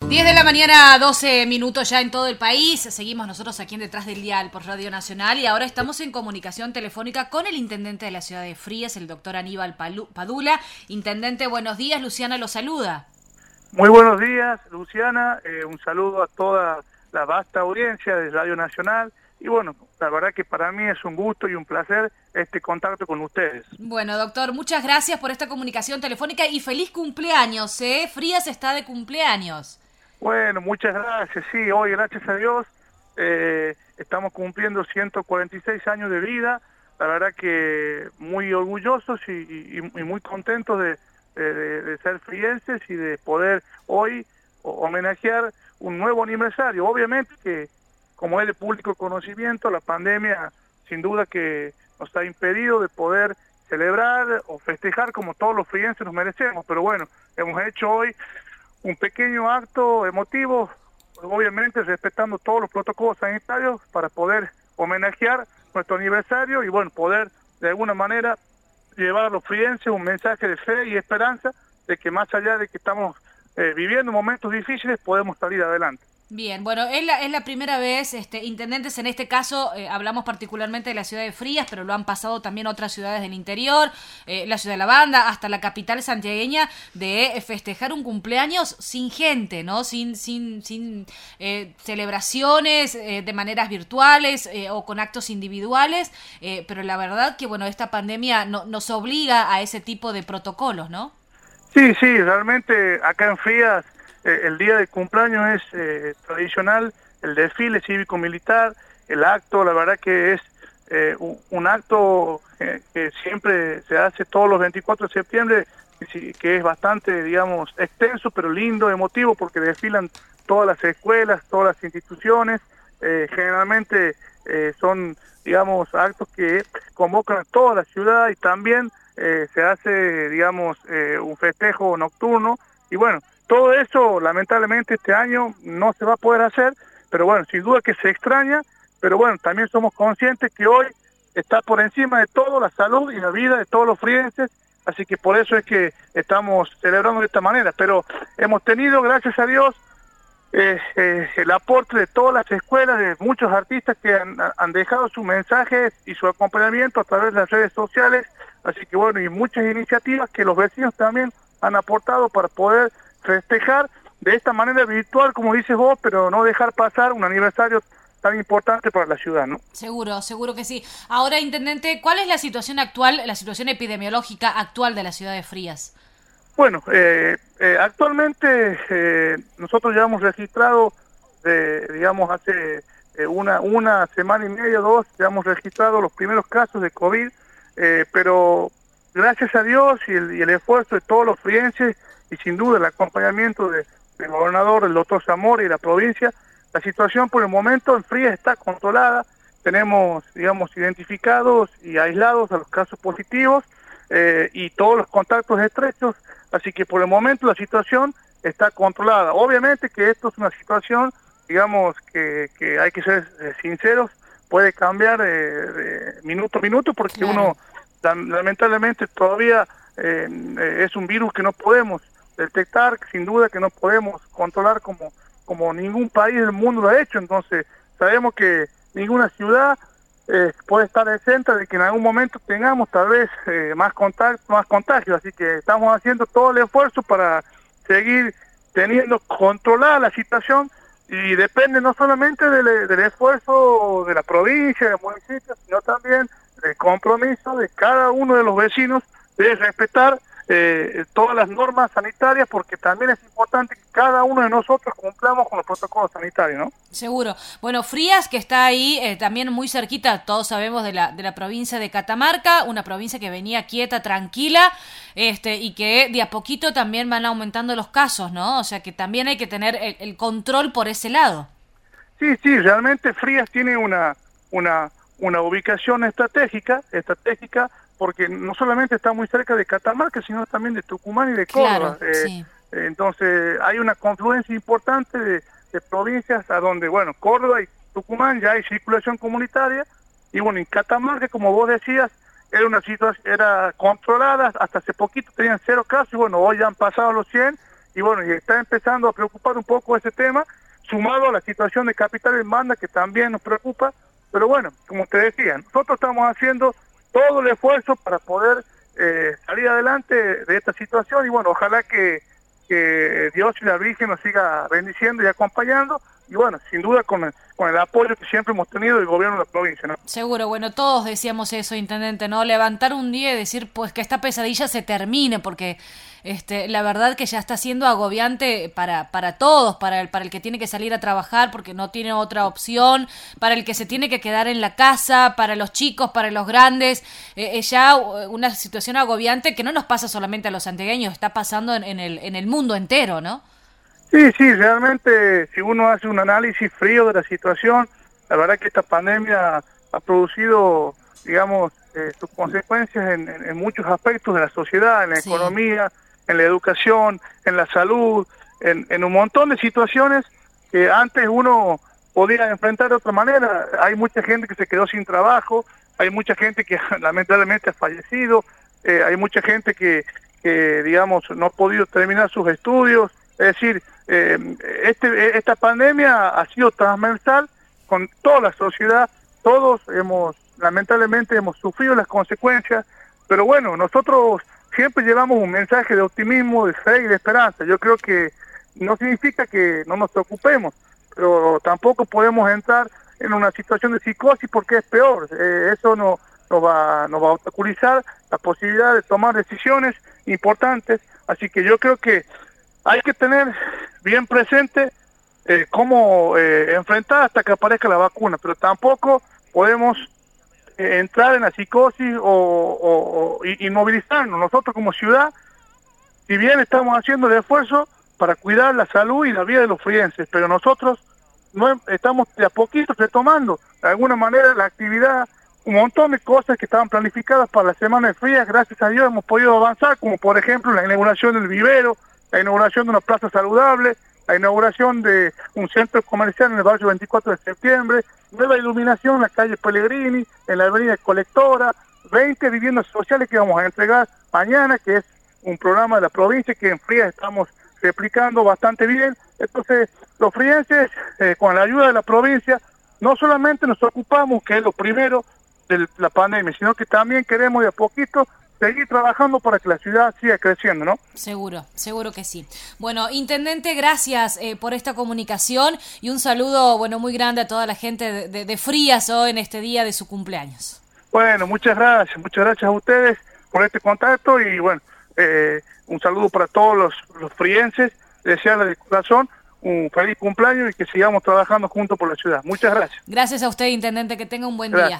10 de la mañana, 12 minutos ya en todo el país. Seguimos nosotros aquí en Detrás del Dial por Radio Nacional y ahora estamos en comunicación telefónica con el intendente de la ciudad de Frías, el doctor Aníbal Padula. Intendente, buenos días. Luciana lo saluda. Muy buenos días, Luciana. Un saludo a toda la vasta audiencia de Radio Nacional. Y bueno, la verdad que para mí es un gusto y un placer este contacto con ustedes. Bueno, doctor, muchas gracias por esta comunicación telefónica y feliz cumpleaños, ¿eh? Frías está de cumpleaños. Bueno, muchas gracias. Sí, hoy, gracias a Dios, estamos cumpliendo 146 años de vida. La verdad que muy orgullosos y muy contentos de ser frienses y de poder hoy homenajear un nuevo aniversario. Obviamente que, como es de público conocimiento, la pandemia sin duda que nos ha impedido de poder celebrar o festejar como todos los frienses nos merecemos, pero bueno, hemos hecho hoy un pequeño acto emotivo, obviamente respetando todos los protocolos sanitarios para poder homenajear nuestro aniversario y bueno, poder de alguna manera llevar a los frienses un mensaje de fe y esperanza de que más allá de que estamos viviendo momentos difíciles, podemos salir adelante. Bien, bueno, es la primera vez, intendentes, en este caso hablamos particularmente de la ciudad de Frías, pero lo han pasado también otras ciudades del interior, la ciudad de La Banda, hasta la capital santiagueña, de festejar un cumpleaños sin gente, ¿no? Sin celebraciones de maneras virtuales o con actos individuales, pero la verdad que, bueno, esta pandemia nos obliga a ese tipo de protocolos, ¿no? Sí, realmente acá en Frías el día de cumpleaños es tradicional, el desfile cívico-militar, el acto, la verdad que es un acto que siempre se hace todos los 24 de septiembre, que es bastante, digamos, extenso, pero lindo, emotivo, porque desfilan todas las escuelas, todas las instituciones, generalmente son, digamos, actos que convocan a toda la ciudad y también se hace, digamos, un festejo nocturno, y bueno, todo eso, lamentablemente, este año no se va a poder hacer, pero bueno, sin duda que se extraña, pero bueno, también somos conscientes que hoy está por encima de todo la salud y la vida de todos los frienses, así que por eso es que estamos celebrando de esta manera, pero hemos tenido, gracias a Dios, el aporte de todas las escuelas, de muchos artistas que han dejado sus mensajes y su acompañamiento a través de las redes sociales, así que bueno, y muchas iniciativas que los vecinos también han aportado para poder festejar de esta manera virtual, como dices vos, pero no dejar pasar un aniversario tan importante para la ciudad, ¿no? Seguro que sí. Ahora, intendente, ¿cuál es la situación actual, la situación epidemiológica actual de la ciudad de Frías? Bueno, actualmente nosotros ya hemos registrado, digamos, hace una semana y media, dos, ya hemos registrado los primeros casos de COVID, pero gracias a Dios y el esfuerzo de todos los frienses, y sin duda el acompañamiento del gobernador, el doctor Zamora y la provincia, la situación por el momento en Frías está controlada. Tenemos, digamos, identificados y aislados a los casos positivos y todos los contactos estrechos, así que por el momento la situación está controlada. Obviamente que esto es una situación, digamos, que hay que ser sinceros, puede cambiar de minuto a minuto porque claro, uno lamentablemente todavía es un virus que no podemos detectar, sin duda que no podemos controlar como ningún país del mundo lo ha hecho, entonces sabemos que ninguna ciudad puede estar exenta de que en algún momento tengamos tal vez más contagios, así que estamos haciendo todo el esfuerzo para seguir teniendo controlada la situación y depende no solamente del esfuerzo de la provincia, del municipio, sino también del compromiso de cada uno de los vecinos de respetar todas las normas sanitarias, porque también es importante que cada uno de nosotros cumplamos con los protocolos sanitarios, ¿no? Seguro. Bueno, Frías, que está ahí también muy cerquita, todos sabemos, de la provincia de Catamarca, una provincia que venía quieta, tranquila, y que de a poquito también van aumentando los casos, ¿no? O sea que también hay que tener el control por ese lado. Sí, realmente Frías tiene una ubicación estratégica, porque no solamente está muy cerca de Catamarca, sino también de Tucumán y de Córdoba. Claro, sí. Entonces hay una confluencia importante de provincias a donde, bueno, Córdoba y Tucumán ya hay circulación comunitaria, y bueno, en Catamarca, como vos decías, era una situación, era controlada, hasta hace poquito tenían 0 casos, y bueno, hoy ya han pasado los 100, y bueno, y está empezando a preocupar un poco ese tema, sumado a la situación de capital en banda que también nos preocupa, pero bueno, como te decía, nosotros estamos haciendo todo el esfuerzo para poder salir adelante de esta situación, y bueno, ojalá que Dios y la Virgen nos siga bendiciendo y acompañando, y bueno, sin duda con el apoyo que siempre hemos tenido del gobierno de la provincia, ¿no? Seguro, bueno, todos decíamos eso, intendente, ¿no? Levantar un día y decir, pues, que esta pesadilla se termine, porque la verdad que ya está siendo agobiante para todos, para el que tiene que salir a trabajar porque no tiene otra opción, para el que se tiene que quedar en la casa, para los chicos, para los grandes, es ya una situación agobiante que no nos pasa solamente a los santiagueños, está pasando en el mundo entero, ¿no? Sí, realmente si uno hace un análisis frío de la situación, la verdad que esta pandemia ha producido, digamos, sus consecuencias en muchos aspectos de la sociedad, en la economía, en la educación, en la salud, en un montón de situaciones que antes uno podía enfrentar de otra manera. Hay mucha gente que se quedó sin trabajo, hay mucha gente que lamentablemente ha fallecido, hay mucha gente que, digamos, no ha podido terminar sus estudios. Es decir, esta pandemia ha sido transversal con toda la sociedad, todos lamentablemente hemos sufrido las consecuencias, pero bueno, nosotros siempre llevamos un mensaje de optimismo, de fe y de esperanza. Yo creo que no significa que no nos preocupemos, pero tampoco podemos entrar en una situación de psicosis porque es peor. Eso nos va a obstaculizar la posibilidad de tomar decisiones importantes, así que yo creo que hay que tener bien presente cómo enfrentar hasta que aparezca la vacuna, pero tampoco podemos entrar en la psicosis o inmovilizarnos. Nosotros como ciudad, si bien estamos haciendo el esfuerzo para cuidar la salud y la vida de los frienses, pero nosotros no estamos de a poquito retomando de alguna manera la actividad, un montón de cosas que estaban planificadas para la semana de frías, gracias a Dios hemos podido avanzar, como por ejemplo la inauguración del vivero, la inauguración de una plaza saludable, la inauguración de un centro comercial en el barrio 24 de septiembre, nueva iluminación en la calle Pellegrini, en la avenida Colectora, 20 viviendas sociales que vamos a entregar mañana, que es un programa de la provincia que en Frías estamos replicando bastante bien. Entonces, los frienses, con la ayuda de la provincia, no solamente nos ocupamos, que es lo primero de la pandemia, sino que también queremos de a poquito seguir trabajando para que la ciudad siga creciendo, ¿no? Seguro que sí. Bueno, intendente, gracias por esta comunicación y un saludo, bueno, muy grande a toda la gente de Frías hoy en este día de su cumpleaños. Bueno, muchas gracias a ustedes por este contacto y bueno, un saludo para todos los frienses, desearles de corazón un feliz cumpleaños y que sigamos trabajando juntos por la ciudad. Muchas gracias. Gracias a usted, intendente, que tenga un buen día.